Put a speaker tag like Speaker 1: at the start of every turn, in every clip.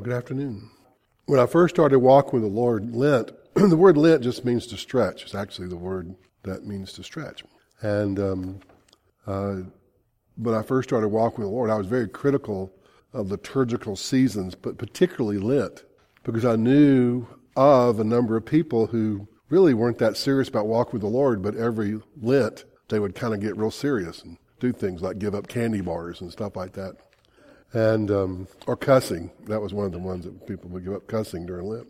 Speaker 1: Well, good afternoon. When I first started walking with the Lord, Lent, the word Lent just means to stretch. It's actually the word that means to stretch. And when I first started walking with the Lord, I was very critical of liturgical seasons, but particularly Lent, because I knew of a number of people who really weren't that serious about walking with the Lord, but every Lent they would kind of get real serious and do things like give up candy bars and stuff like that. And or cussing. That was one of the ones that people would give up, cussing during Lent.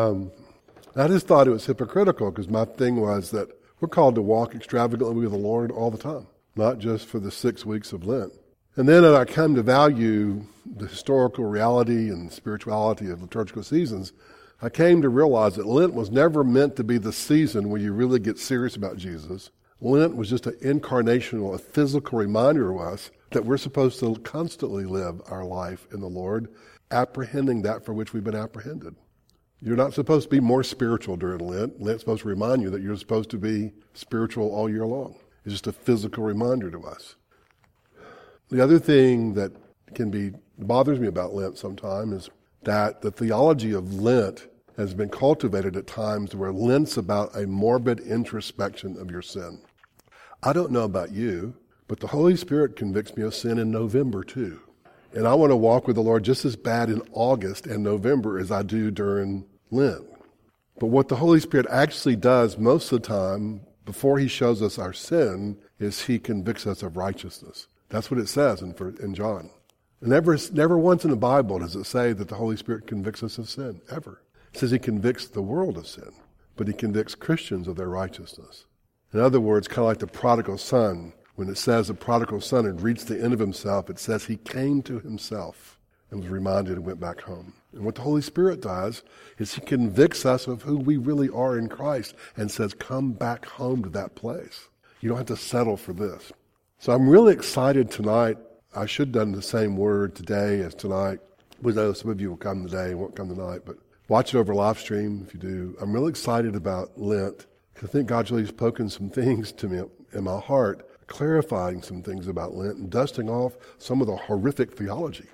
Speaker 1: I just thought it was hypocritical because my thing was that we're called to walk extravagantly with the Lord all the time, not just for the 6 weeks of Lent. And then as I come to value the historical reality and spirituality of liturgical seasons, I came to realize that Lent was never meant to be the season where you really get serious about Jesus. Lent was just an incarnational, a physical reminder to us that we're supposed to constantly live our life in the Lord, apprehending that for which we've been apprehended. You're not supposed to be more spiritual during Lent. Lent's supposed to remind you that you're supposed to be spiritual all year long. It's just a physical reminder to us. The other thing that bothers me about Lent sometimes is that the theology of Lent has been cultivated at times where Lent's about a morbid introspection of your sin. I don't know about you, but the Holy Spirit convicts me of sin in November too. And I want to walk with the Lord just as bad in August and November as I do during Lent. But what the Holy Spirit actually does most of the time before he shows us our sin is he convicts us of righteousness. That's what it says in John. And never once in the Bible does it say that the Holy Spirit convicts us of sin, ever. It says he convicts the world of sin, but he convicts Christians of their righteousness. In other words, kind of like the prodigal son. When it says the prodigal son had reached the end of himself, it says he came to himself and was reminded and went back home. And what the Holy Spirit does is he convicts us of who we really are in Christ and says, come back home to that place. You don't have to settle for this. So I'm really excited tonight. I should have done the same word today as tonight. We know some of you will come today and won't come tonight, but watch it over live stream if you do. I'm really excited about Lent because I think God's really spoken some things to me in my heart, clarifying some things about Lent and dusting off some of the horrific theology.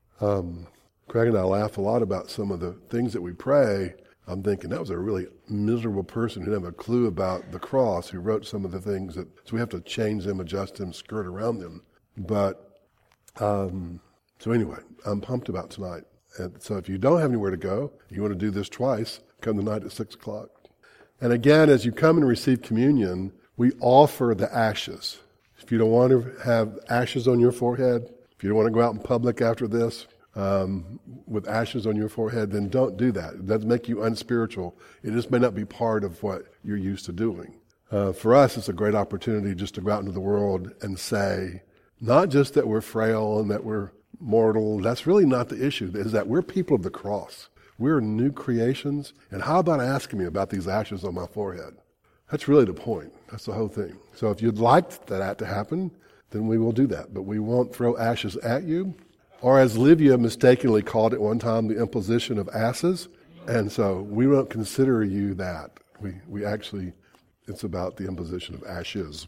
Speaker 1: Craig and I laugh a lot about some of the things that we pray. I'm thinking that was a really miserable person who didn't have a clue about the cross, who wrote some of the things so we have to change them, adjust them, skirt around them. But, so anyway, I'm pumped about tonight. And so if you don't have anywhere to go, you want to do this twice, come tonight at 6 o'clock. And again, as you come and receive communion, we offer the ashes. If you don't want to have ashes on your forehead, if you don't want to go out in public after this with ashes on your forehead, then don't do that. It doesn't make you unspiritual. It just may not be part of what you're used to doing. For us, it's a great opportunity just to go out into the world and say, not just that we're frail and that we're mortal. That's really not the issue. Is that we're people of the cross. We're new creations. And how about asking me about these ashes on my forehead? That's really the point. That's the whole thing. So if you'd like that to happen, then we will do that. But we won't throw ashes at you. Or as Livia mistakenly called it one time, the imposition of asses. And so we won't consider you that. We actually, it's about the imposition of ashes.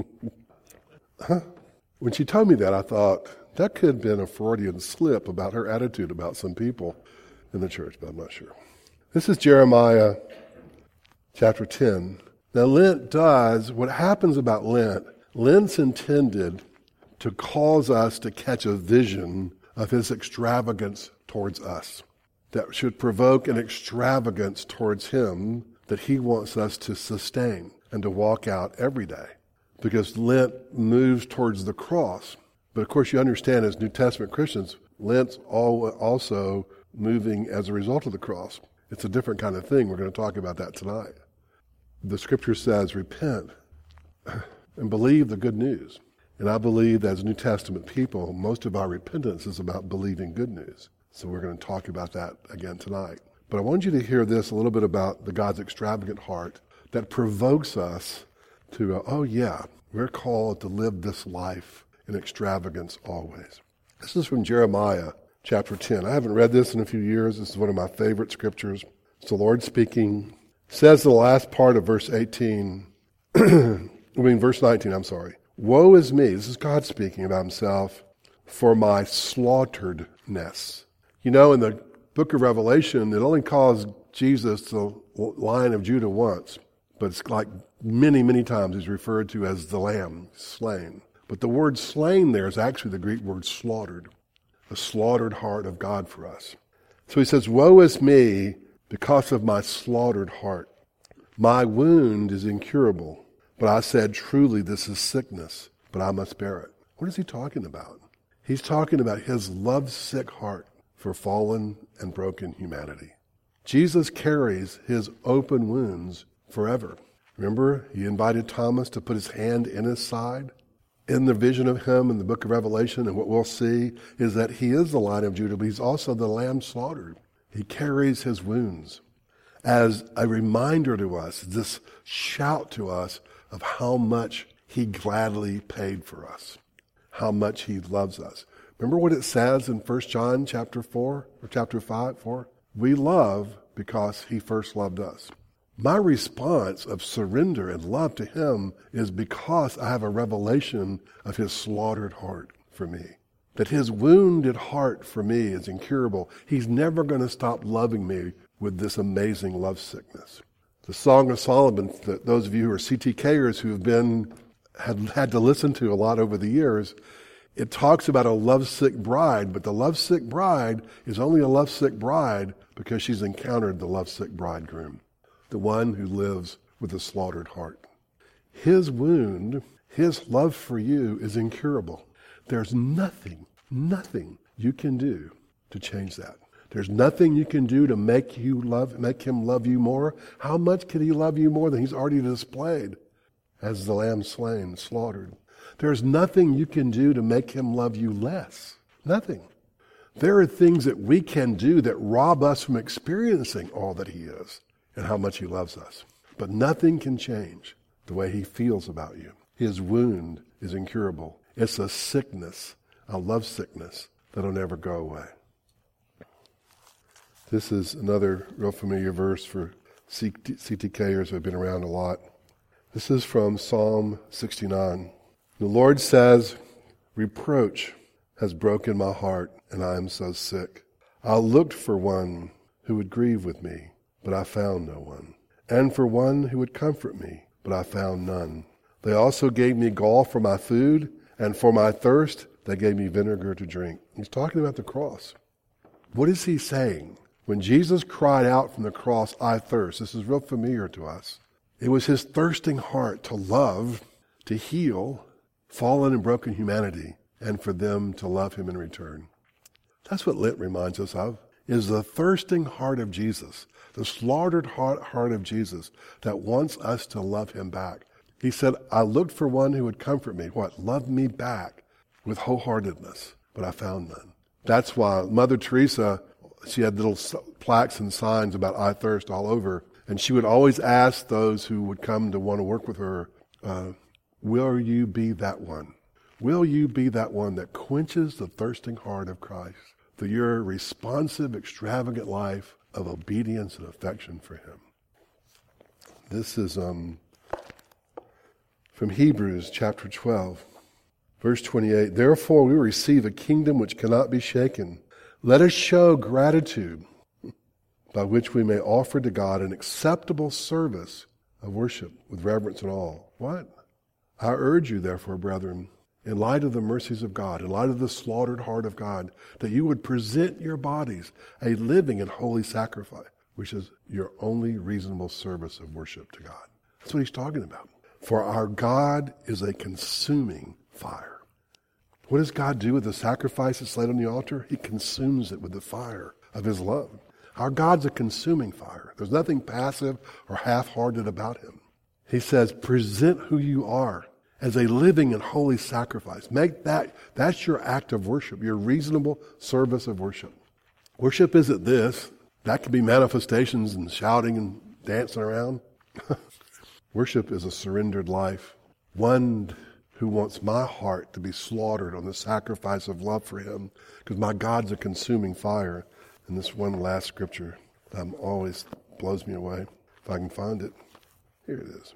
Speaker 1: When she told me that, I thought, that could have been a Freudian slip about her attitude about some people in the church, but I'm not sure. This is Jeremiah chapter 10. Now what happens about Lent's intended to cause us to catch a vision of his extravagance towards us. That should provoke an extravagance towards him that he wants us to sustain and to walk out every day. Because Lent moves towards the cross. But of course you understand as New Testament Christians, Lent's also moving as a result of the cross. It's a different kind of thing. We're going to talk about that tonight. The scripture says, repent and believe the good news. And I believe that as New Testament people, most of our repentance is about believing good news. So we're going to talk about that again tonight. But I want you to hear this a little bit about the God's extravagant heart that provokes us to, we're called to live this life in extravagance always. This is from Jeremiah chapter 10. I haven't read this in a few years. This is one of my favorite scriptures. It's the Lord speaking. It says in the last part of verse 18, verse 19, Woe is me, this is God speaking about himself, for my slaughteredness. You know, in the book of Revelation, it only calls Jesus the Lion of Judah once, but it's like many, many times he's referred to as the Lamb slain. But the word slain there is actually the Greek word slaughtered, the slaughtered heart of God for us. So he says, woe is me because of my slaughtered heart. My wound is incurable, but I said, truly this is sickness, but I must bear it. What is he talking about? He's talking about his lovesick heart for fallen and broken humanity. Jesus carries his open wounds forever. Remember, he invited Thomas to put his hand in his side. In the vision of him in the book of Revelation, and what we'll see is that he is the Lion of Judah, but he's also the Lamb slaughtered. He carries his wounds as a reminder to us, this shout to us of how much he gladly paid for us, how much he loves us. Remember what it says in 1 John chapter 4 or chapter 5? We love because he first loved us. My response of surrender and love to him is because I have a revelation of his slaughtered heart for me. That his wounded heart for me is incurable. He's never going to stop loving me with this amazing love sickness. The Song of Solomon, those of you who are CTKers who have had to listen to a lot over the years, it talks about a lovesick bride, but the lovesick bride is only a lovesick bride because she's encountered the lovesick bridegroom, the one who lives with a slaughtered heart. His wound, his love for you is incurable. There's nothing you can do to change that. There's nothing you can do to make him love you more. How much can he love you more than he's already displayed as the Lamb slain, slaughtered? There's nothing you can do to make him love you less. Nothing. There are things that we can do that rob us from experiencing all that he is and how much he loves us. But nothing can change the way he feels about you. His wound is incurable. It's a sickness, a love sickness that'll never go away. This is another real familiar verse for CTKers who have been around a lot. This is from Psalm 69. The Lord says, reproach has broken my heart, and I am so sick. I looked for one who would grieve with me, but I found no one, and for one who would comfort me, but I found none. They also gave me gall for my food, and for my thirst they gave me vinegar to drink. He's talking about the cross. What is he saying? When Jesus cried out from the cross, I thirst, this is real familiar to us. It was his thirsting heart to love, to heal fallen and broken humanity, and for them to love him in return. That's what Lent reminds us of, is the thirsting heart of Jesus, the slaughtered heart of Jesus that wants us to love him back. He said, I looked for one who would comfort me. What? Love me back with wholeheartedness, but I found none. That's why Mother Teresa, she had little plaques and signs about I thirst all over, and she would always ask those who would come to want to work with her, will you be that one? Will you be that one that quenches the thirsting heart of Christ through your responsive, extravagant life of obedience and affection for him? This is from Hebrews chapter 12, verse 28. Therefore we receive a kingdom which cannot be shaken. Let us show gratitude by which we may offer to God an acceptable service of worship with reverence and awe. What? I urge you, therefore, brethren, in light of the mercies of God, in light of the slaughtered heart of God, that you would present your bodies a living and holy sacrifice, which is your only reasonable service of worship to God. That's what he's talking about. For our God is a consuming fire. What does God do with the sacrifice that's laid on the altar? He consumes it with the fire of his love. Our God's a consuming fire. There's nothing passive or half-hearted about him. He says, present who you are as a living and holy sacrifice. Make that's your act of worship, your reasonable service of worship. Worship isn't this. That could be manifestations and shouting and dancing around. Worship is a surrendered life, one who wants my heart to be slaughtered on the sacrifice of love for him, because my God's a consuming fire. And this one last scripture that always blows me away, if I can find it. Here it is.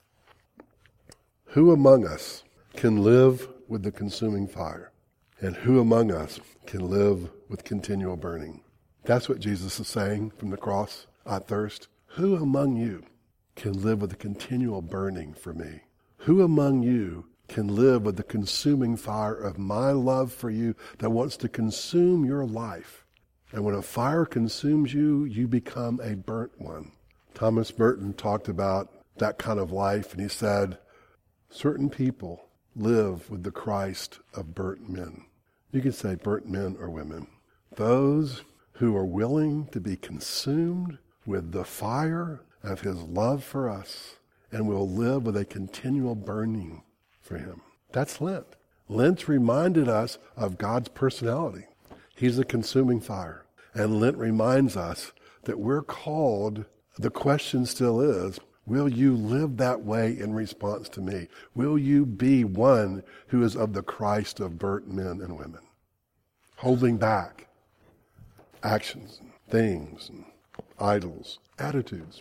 Speaker 1: Who among us can live with the consuming fire? And who among us can live with continual burning? That's what Jesus is saying from the cross. I thirst. Who among you can live with a continual burning for me? Who among you can live with the consuming fire of my love for you that wants to consume your life? And when a fire consumes you, you become a burnt one. Thomas Merton talked about that kind of life, and he said, certain people live with the Christ of burnt men. You can say burnt men or women. Those who are willing to be consumed with the fire of his love for us and will live with a continual burning for him. That's Lent. Lent reminded us of God's personality. He's a consuming fire. And Lent reminds us that we're called, the question still is, will you live that way in response to me? Will you be one who is of the Christ of burnt men and women? Holding back actions and things and idols, attitudes.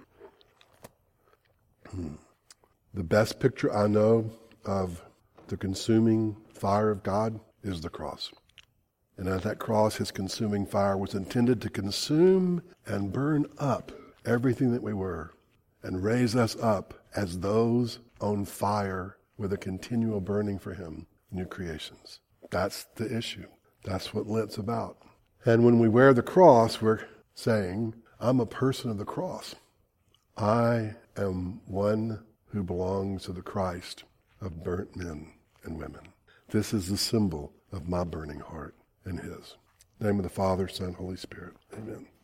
Speaker 1: The best picture I know of the consuming fire of God is the cross. And at that cross, his consuming fire was intended to consume and burn up everything that we were and raise us up as those on fire with a continual burning for him, new creations. That's the issue. That's what Lent's about. And when we wear the cross, we're saying, I'm a person of the cross. I am one who belongs to the Christ of burnt men and women. This is the symbol of my burning heart and his. In the name of the Father, Son, Holy Spirit. Amen.